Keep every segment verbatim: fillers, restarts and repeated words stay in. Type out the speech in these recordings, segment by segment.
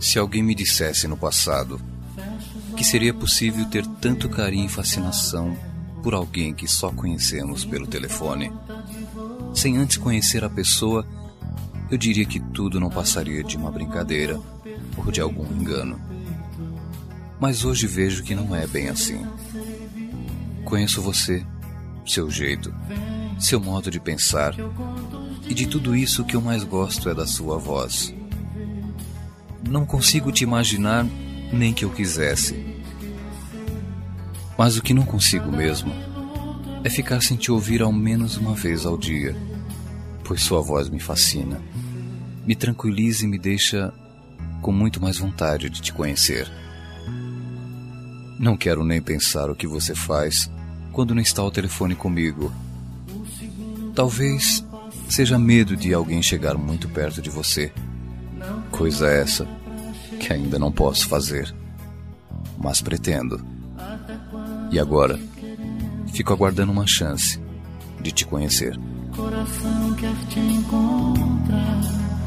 Se alguém me dissesse no passado que seria possível ter tanto carinho e fascinação por alguém que só conhecemos pelo telefone, sem antes conhecer a pessoa, eu diria que tudo não passaria de uma brincadeira ou de algum engano. Mas hoje vejo que não é bem assim. Conheço você, seu jeito, seu modo de pensar, e de tudo isso o que eu mais gosto é da sua voz. Não consigo te imaginar nem que eu quisesse. Mas o que não consigo mesmo é ficar sem te ouvir ao menos uma vez ao dia, pois sua voz me fascina, me tranquiliza e me deixa com muito mais vontade de te conhecer. Não quero nem pensar o que você faz quando não está ao telefone comigo. Talvez seja medo de alguém chegar muito perto de você. Coisa essa que ainda não posso fazer, mas pretendo. E agora, fico aguardando uma chance de te conhecer. Coração quer te encontrar.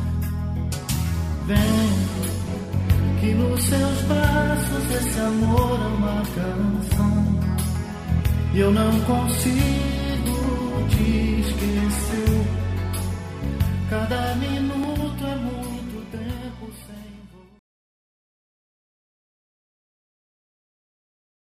Vem, que nos seus braços esse amor é uma canção. E eu não consigo te esquecer. Cada minuto é muito.